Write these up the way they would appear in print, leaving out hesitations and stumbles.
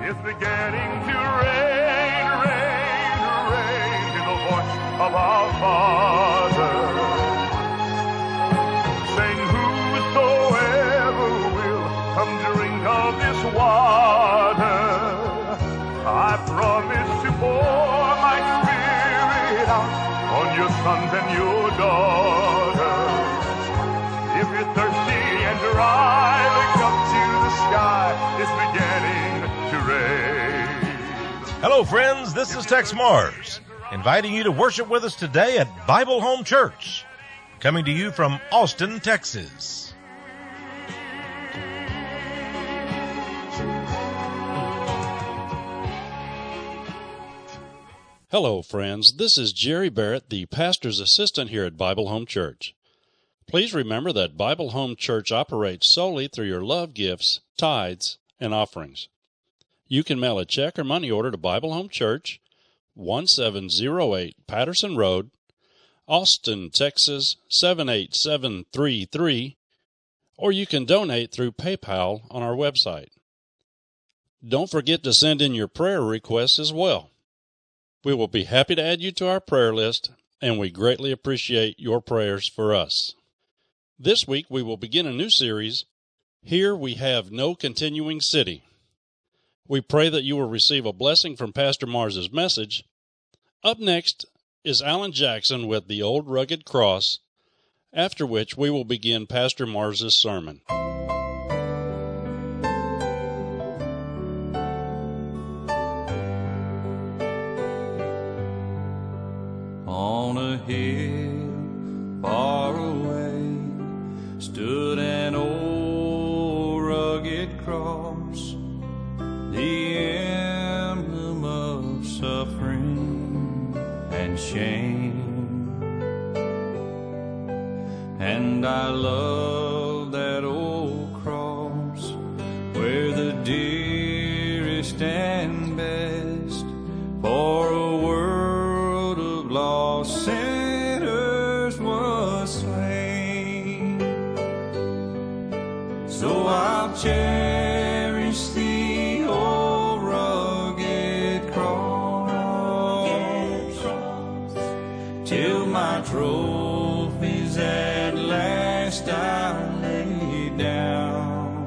It's beginning to rain, rain, rain, in the voice of our Father, saying, whosoever will come drink of this water, I promise to pour my Spirit out on your sons and your daughters. If you're thirsty and dry, look up to the sky. It's beginning to rain. Hello, friends. This is Tex Mars, inviting you to worship with us today at Bible Home Church, coming to you from Austin, Texas. Hello, friends. This is Jerry Barrett, the pastor's assistant here at Bible Home Church. Please remember that Bible Home Church operates solely through your love gifts, tithes, and offerings. You can mail a check or money order to Bible Home Church, 1708 Patterson Road, Austin, Texas, 78733, or you can donate through PayPal on our website. Don't forget to send in your prayer requests as well. We will be happy to add you to our prayer list, and we greatly appreciate your prayers for us. This week we will begin a new series, Here We Have No Continuing City. We pray that you will receive a blessing from Pastor Mars's message. Up next is Alan Jackson with The Old Rugged Cross, after which we will begin Pastor Mars's sermon. On a hill far away stood an old rugged cross, the emblem of suffering and shame. And I love that old cross where the dearest and best for a world of lost sinners was slain. So I'll cherish the old rugged cross till my trophies at last I lay down,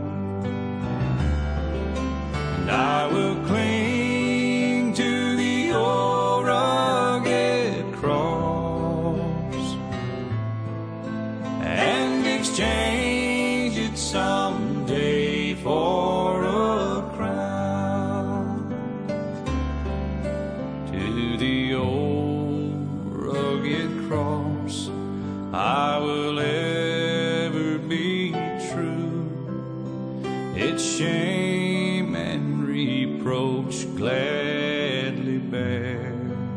and I will cling to the old rugged cross and exchange it someday for a crown. To the old rugged cross I will ever be true, its shame and reproach gladly bear.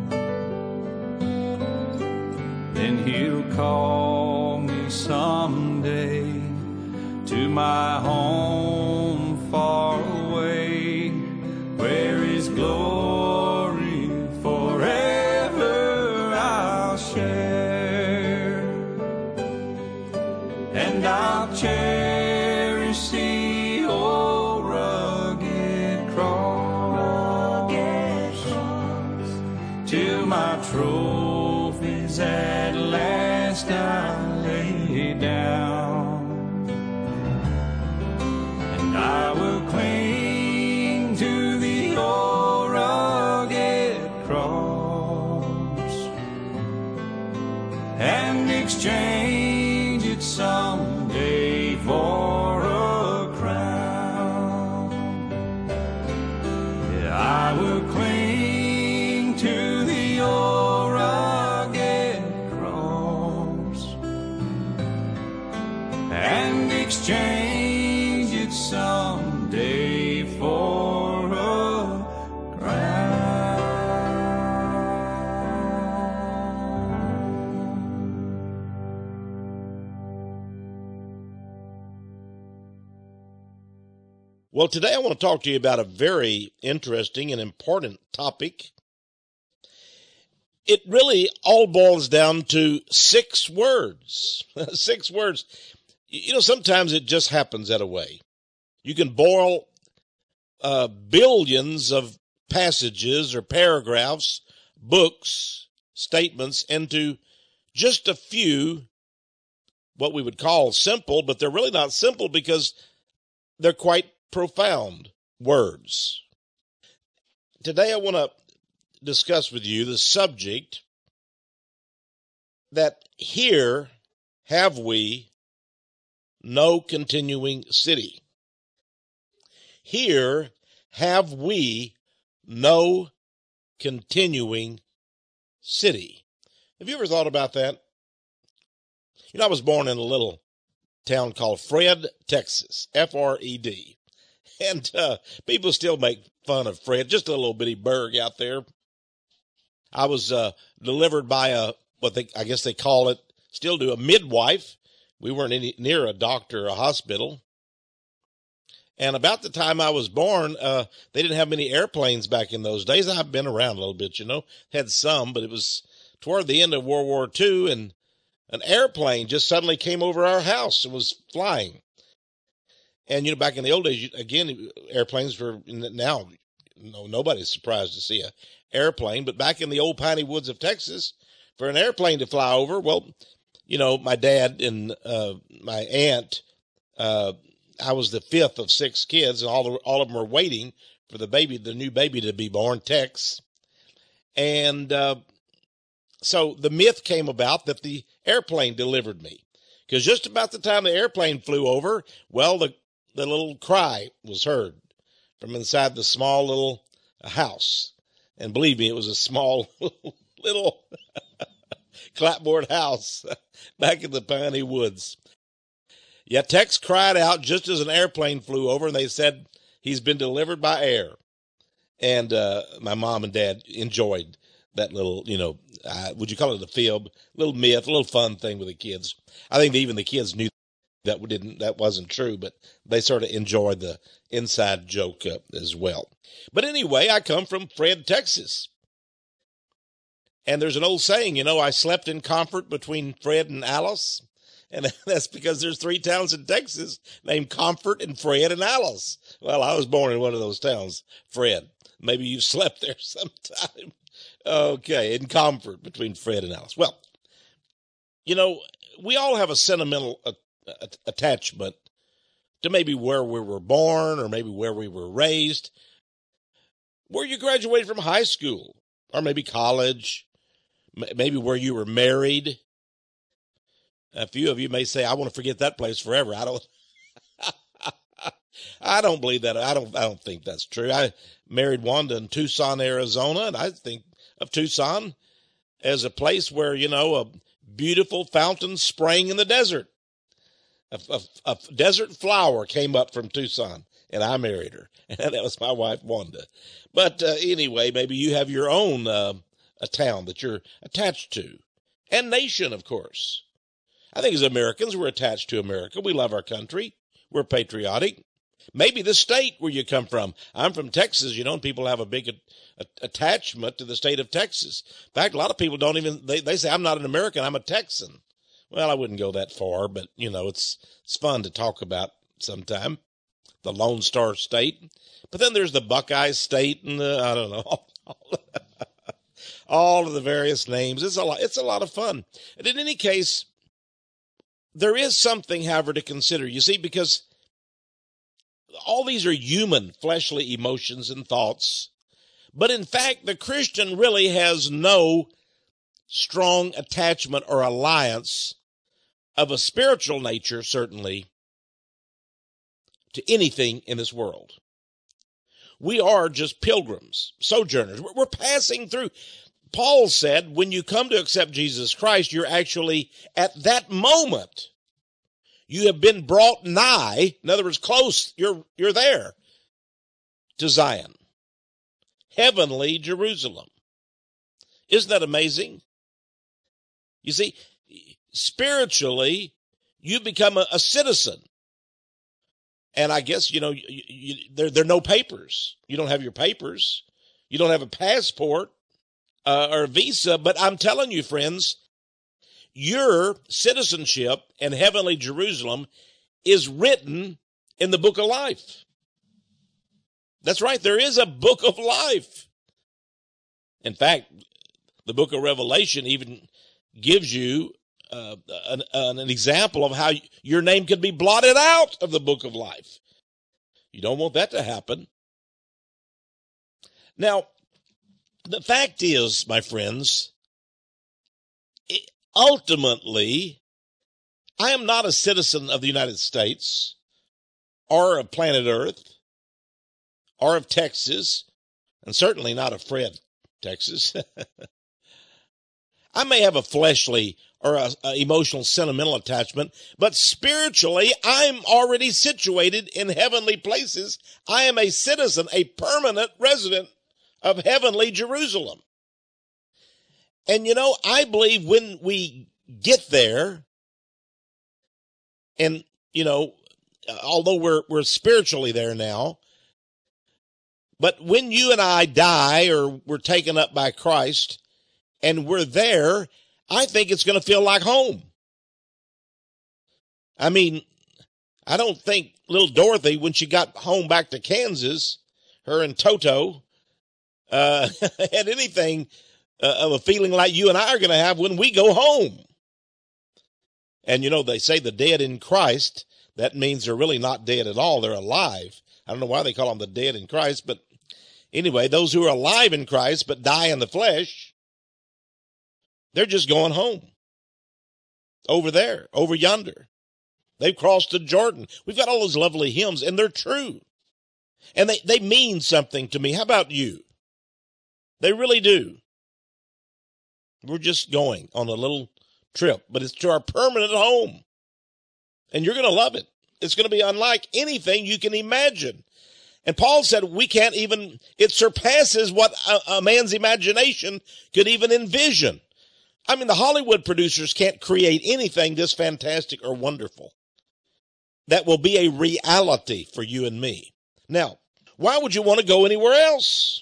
Then he'll call me someday to my home far away, where his glory forever I'll share. And I'll cherish the old rugged cross till my trophies at last I lay down, and I will cling to the old rugged cross and exchange it someday for a crown. Yeah, I will cling to the old rugged cross and exchange it someday for a crown. Well, today I want to talk to you about a very interesting and important topic. It really all boils down to 6 words. 6 words. You know, sometimes it just happens that way. You can boil billions of passages or paragraphs, books, statements into just a few, what we would call simple, but they're really not simple because they're quite profound words. Today I want to discuss with you the subject that here have we no continuing city. Here have we no continuing city. Have you ever thought about that? You know, I was born in a little town called Fred, Texas, F-R-E-D. And people still make fun of Fred, just a little bitty burg out there. I was delivered by I guess they call it, still do, a midwife. We weren't near a doctor or a hospital. And about the time I was born, they didn't have many airplanes back in those days. I've been around a little bit, had some, but it was toward the end of World War II, and an airplane just suddenly came over our house and was flying. And, back in the old days, again, airplanes were, now, nobody's surprised to see an airplane, but back in the old piney woods of Texas, for an airplane to fly over, well, my dad and my aunt, I was the fifth of 6 kids, and all of them were waiting for the new baby to be born, Tex. And so the myth came about that the airplane delivered me, because just about the time the airplane flew over, well, the little cry was heard from inside the small little house. And believe me, it was a small little clapboard house back in the piney woods. Yeah, Tex cried out just as an airplane flew over, and they said he's been delivered by air. And my mom and dad enjoyed that little, would you call it a fib? Little myth, a little fun thing with the kids. I think even the kids knew that wasn't true, but they sort of enjoyed the inside joke as well. But anyway, I come from Fred, Texas. And there's an old saying, I slept in comfort between Fred and Alice. And that's because there's 3 towns in Texas named Comfort and Fred and Alice. Well, I was born in one of those towns, Fred. Maybe you've slept there sometime. Okay, in Comfort between Fred and Alice. Well, we all have a sentimental attachment to maybe where we were born or maybe where we were raised, where you graduated from high school or maybe college, maybe where you were married. A few of you may say, I want to forget that place forever. I don't believe that. I don't think that's true. I married Wanda in Tucson, Arizona, and I think of Tucson as a place where, a beautiful fountain sprang in the desert. A desert flower came up from Tucson, and I married her. And that was my wife, Wanda. But anyway, maybe you have your own a town that you're attached to, and nation, of course. I think as Americans, we're attached to America. We love our country. We're patriotic. Maybe the state where you come from. I'm from Texas, and people have a big attachment to the state of Texas. In fact, a lot of people don't even, they say, I'm not an American, I'm a Texan. Well, I wouldn't go that far, but, it's fun to talk about sometime. The Lone Star State. But then there's the Buckeye State and I don't know, all of the various names. It's a lot of fun. And in any case, there is something, however, to consider. You see, because all these are human, fleshly emotions and thoughts. But in fact, the Christian really has no strong attachment or alliance of a spiritual nature, certainly, to anything in this world. We are just pilgrims, sojourners. We're passing through. Paul said, when you come to accept Jesus Christ, you're actually, at that moment, you have been brought nigh, in other words, close, you're there, to Zion, heavenly Jerusalem. Isn't that amazing? You see, spiritually, you become a citizen. And I guess, there are no papers. You don't have your papers. You don't have a passport or a visa. But I'm telling you, friends, your citizenship in heavenly Jerusalem is written in the book of life. That's right. There is a book of life. In fact, the book of Revelation even gives you an example of how your name could be blotted out of the book of life. You don't want that to happen. Now, the fact is, my friends, ultimately, I am not a citizen of the United States or of planet Earth or of Texas, and certainly not of Fred, Texas. I may have a fleshly or a emotional, sentimental attachment, but spiritually, I'm already situated in heavenly places. I am a citizen, a permanent resident of heavenly Jerusalem. And you know, I believe when we get there, and you know, although we're spiritually there now, but when you and I die or we're taken up by Christ and we're there, I think it's going to feel like home. I mean, I don't think little Dorothy, when she got home back to Kansas, her and Toto, had anything of a feeling like you and I are going to have when we go home. And you know, they say the dead in Christ, that means they're really not dead at all. They're alive. I don't know why they call them the dead in Christ, but anyway, those who are alive in Christ but die in the flesh, they're just going home. Over there, over yonder. They've crossed the Jordan. We've got all those lovely hymns, and they're true. And they mean something to me. How about you? They really do. We're just going on a little trip, but it's to our permanent home. And you're going to love it. It's going to be unlike anything you can imagine. And Paul said it surpasses what a man's imagination could even envision. I mean, the Hollywood producers can't create anything this fantastic or wonderful that will be a reality for you and me. Now, why would you want to go anywhere else?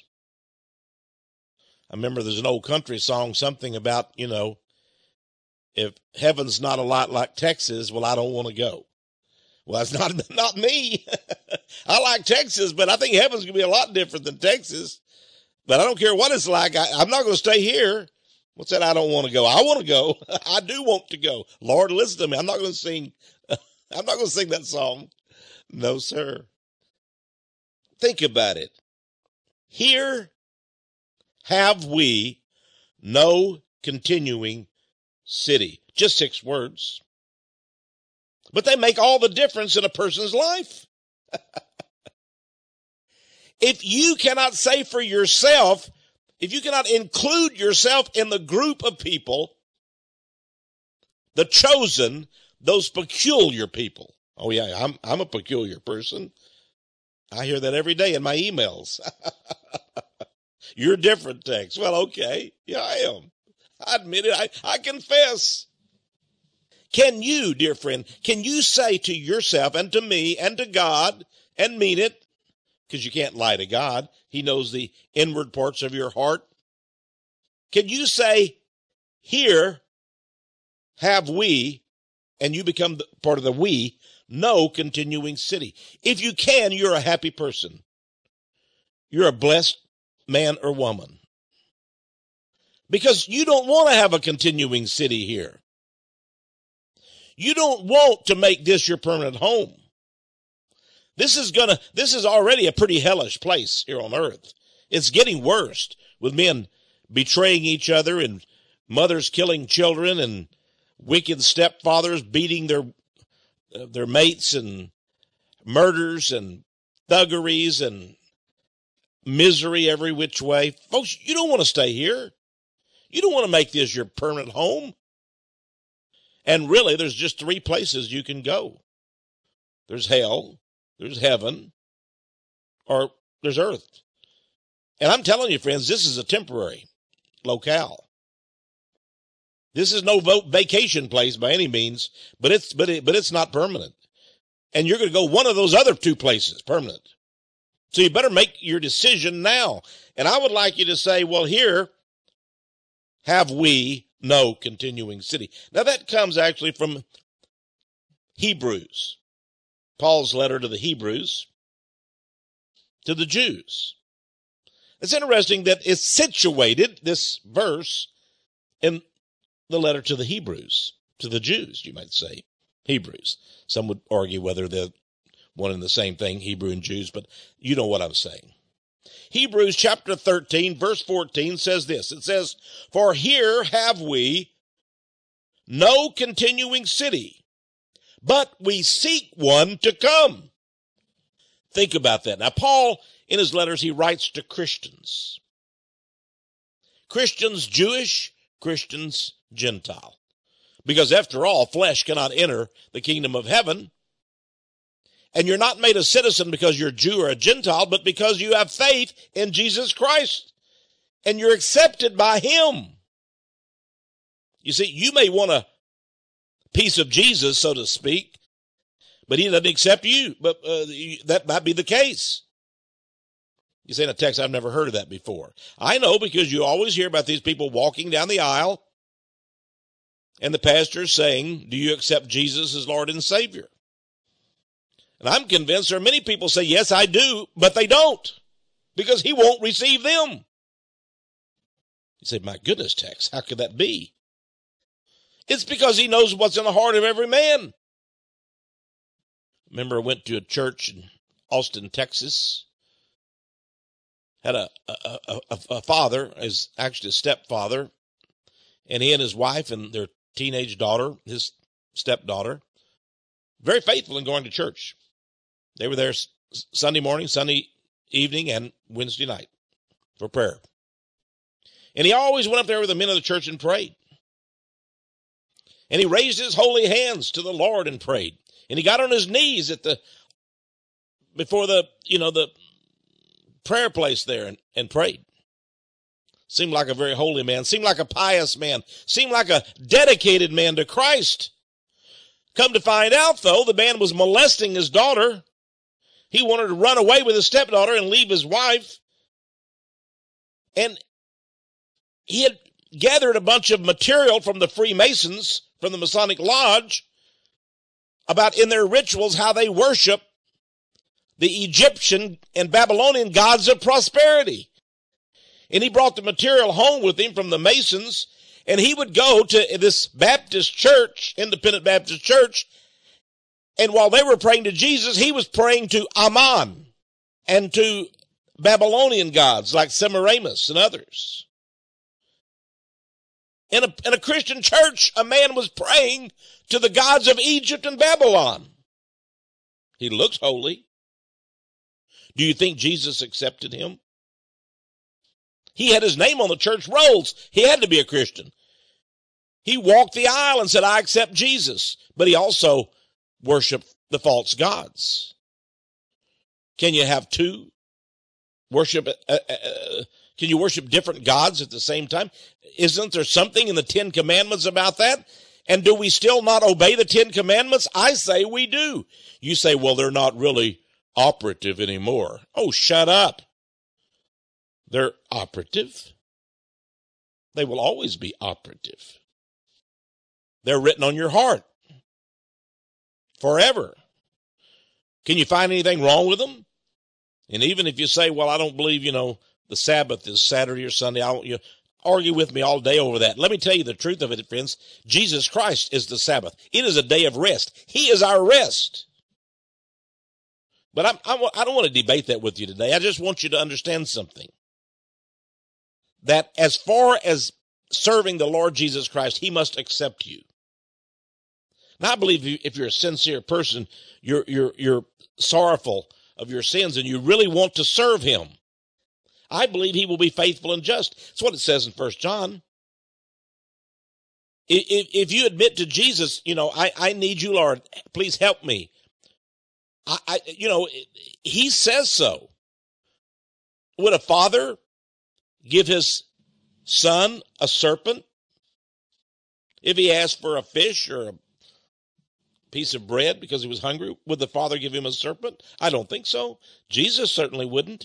I remember there's an old country song, something about, you know, if heaven's not a lot like Texas, well, I don't want to go. Well, that's not me. I like Texas, but I think heaven's going to be a lot different than Texas. But I don't care what it's like. I'm not going to stay here. What's that? I don't want to go. I want to go. I do want to go. Lord, listen to me. I'm not going to sing that song. No, sir. Think about it. Here have we no continuing city. Just 6 words. But they make all the difference in a person's life. If you cannot say for yourself, if you cannot include yourself in the group of people, the chosen, those peculiar people. Oh yeah, I'm a peculiar person. I hear that every day in my emails. You're different, Tex. Well, okay. Yeah, I am. I admit it. I confess. Can you, dear friend, can you say to yourself and to me and to God and mean it? Because you can't lie to God. He knows the inward parts of your heart. Can you say, here have we, and you become part of the we, no continuing city? If you can, you're a happy person. You're a blessed man or woman. Because you don't want to have a continuing city here. You don't want to make this your permanent home. This is already a pretty hellish place here on earth. It's getting worse with men betraying each other and mothers killing children and wicked stepfathers beating their mates and murders and thuggeries and misery every which way. Folks, you don't want to stay here. You don't want to make this your permanent home. And really, there's just 3 places you can go. There's hell, there's heaven, or there's earth. And I'm telling you, friends, this is a temporary locale. This is no vacation place by any means, but it's not permanent. And you're going to go one of those other 2 places, permanent. So you better make your decision now. And I would like you to say, well, here have we no continuing city. Now that comes actually from Hebrews. Paul's letter to the Hebrews. to the Jews. It's interesting that it's situated, this verse, in the letter to the Hebrews, to the Jews, you might say. Hebrews. Some would argue whether they're one and the same thing, Hebrew and Jews, but you know what I'm saying. Hebrews chapter 13, verse 14 says this. It says, "For here have we no continuing city, but we seek one to come." Think about that. Now, Paul, in his letters, he writes to Christians. Christians Jewish, Christians Gentile. Because after all, flesh cannot enter the kingdom of heaven. And you're not made a citizen because you're a Jew or a Gentile, but because you have faith in Jesus Christ. And you're accepted by him. You see, you may want a piece of Jesus, so to speak, but he doesn't accept you. But that might be the case. You say in a text, I've never heard of that before. I know, because you always hear about these people walking down the aisle and the pastor saying, "Do you accept Jesus as Lord and Savior?" And I'm convinced there are many people say, "Yes, I do," but they don't, because he won't receive them. You say, "My goodness, Tex, how could that be?" It's because he knows what's in the heart of every man. Remember, I went to a church in Austin, Texas. Had a father, is actually a stepfather, and he and his wife and their teenage daughter, his stepdaughter, very faithful in going to church. They were there Sunday morning, Sunday evening, and Wednesday night for prayer. And he always went up there with the men of the church and prayed. And he raised his holy hands to the Lord and prayed. And he got on his knees before the prayer place there and prayed. Seemed like a very holy man, seemed like a pious man, seemed like a dedicated man to Christ. Come to find out, though, the man was molesting his daughter. He wanted to run away with his stepdaughter and leave his wife. And he had gathered a bunch of material from the Freemasons, from the Masonic Lodge, about in their rituals how they worship the Egyptian and Babylonian gods of prosperity. And he brought the material home with him from the Masons, and he would go to this Baptist church, independent Baptist church, and while they were praying to Jesus, he was praying to Ammon and to Babylonian gods like Semiramis and others. In a Christian church, a man was praying to the gods of Egypt and Babylon. He looks holy. Do you think Jesus accepted him? He had his name on the church rolls. He had to be a Christian. He walked the aisle and said, "I accept Jesus." But he also worshiped the false gods. Can you have two? Can you worship different gods at the same time? Isn't there something in the 10 Commandments about that? And do we still not obey the 10 Commandments? I say we do. You say, well, they're not really operative anymore. Oh, shut up. They're operative. They will always be operative. They're written on your heart forever. Can you find anything wrong with them? And even if you say, well, I don't believe, the Sabbath is Saturday or Sunday, you argue with me all day over that. Let me tell you the truth of it, friends. Jesus Christ is the Sabbath. It is a day of rest. He is our rest. But I don't want to debate that with you today. I just want you to understand something. That as far as serving the Lord Jesus Christ, he must accept you. Now, I believe if you're a sincere person, you're sorrowful of your sins and you really want to serve him, I believe he will be faithful and just. That's what it says in 1 John. If you admit to Jesus, I need you, Lord, please help me. He says so. Would a father give his son a serpent if he asked for a fish or a piece of bread because he was hungry? Would the father give him a serpent? I don't think so. Jesus certainly wouldn't.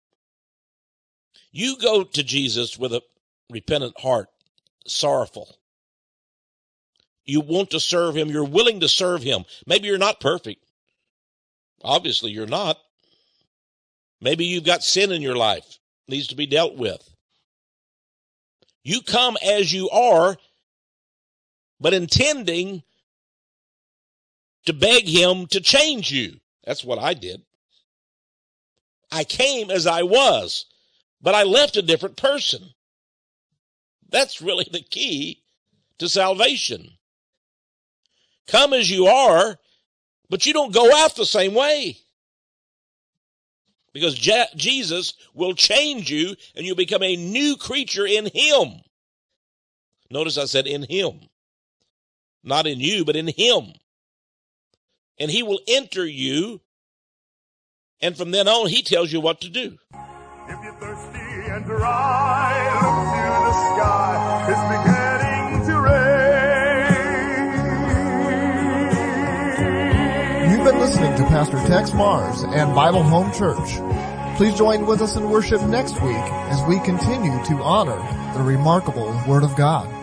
You go to Jesus with a repentant heart, sorrowful. You want to serve him. You're willing to serve him. Maybe you're not perfect. Obviously, you're not. Maybe you've got sin in your life, needs to be dealt with. You come as you are, but intending to beg him to change you. That's what I did. I came as I was, but I left a different person. That's really the key to salvation. Come as you are, but you don't go out the same way. Because Jesus will change you and you become a new creature in him. Notice I said in him. Not in you, but in him. And he will enter you. And from then on, he tells you what to do. If you're thirsty and dry, look to the sky. It's beginning to rain. You've been listening to Pastor Tex Mars and Bible Home Church. Please join with us in worship next week as we continue to honor the remarkable Word of God.